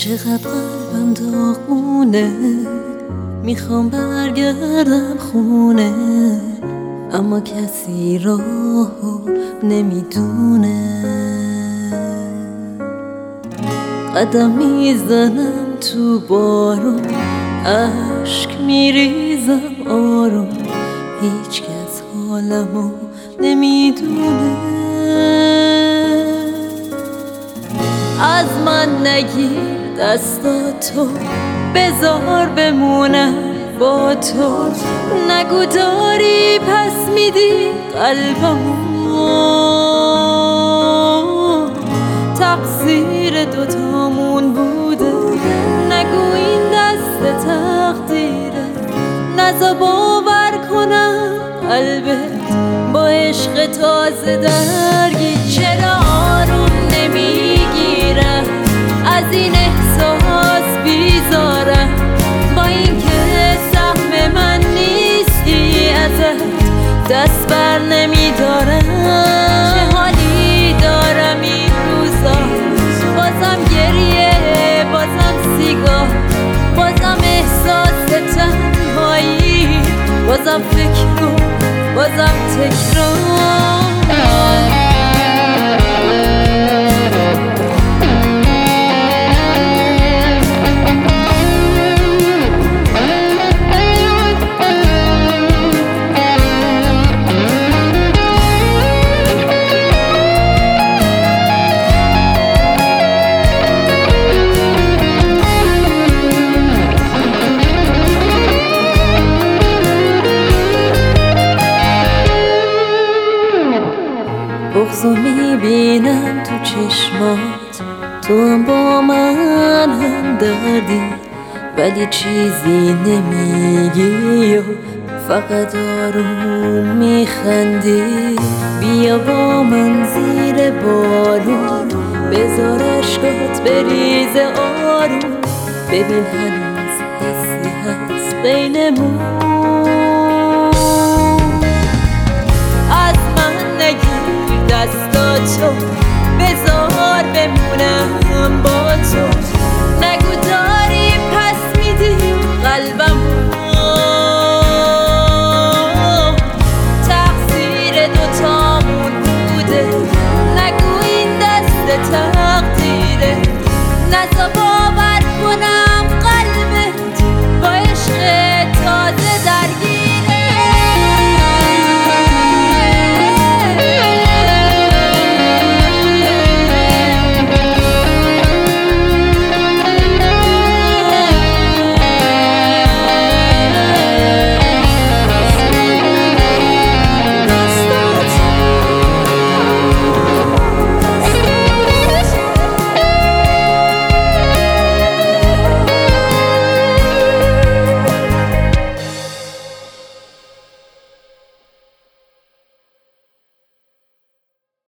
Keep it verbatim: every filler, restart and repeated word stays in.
چقدر قلبم داغونه، میخوام برگردم خونه، اما کسی راهو نمیدونه. قدم میزنم تو بارون، اشک میریزم آروم، هیچ کس حالمو نمیدونه. از من نگیر دستاتو، بذار بمونم با تو. نگو داری پس میدی قلبمو، تقصیر دوتامون بوده. نگو این دست تقدیره، نزا باور کنم قلبت با عشق تازه درگیر. چرا آروم نمیگیرم از این احساس بیزارم، با اینکه سهم من نیستی ازت دست بر نمیدارم. چه حالی دارم این روزا، بازم گریه، بازم سیگار، بازم احساس تنهایی، بازم فکر و بازم تکرار. بغضو میبینم تو چشمات، تو هم با من هم دردی، ولی چیزی نمیگی و فقط آروم میخندی. بیا با من زیر بارون، بذار عشقات بریزه آروم، ببین هنوز حسی هست بینمون. از من نگیر دستاتو، بذار بمونم با تو.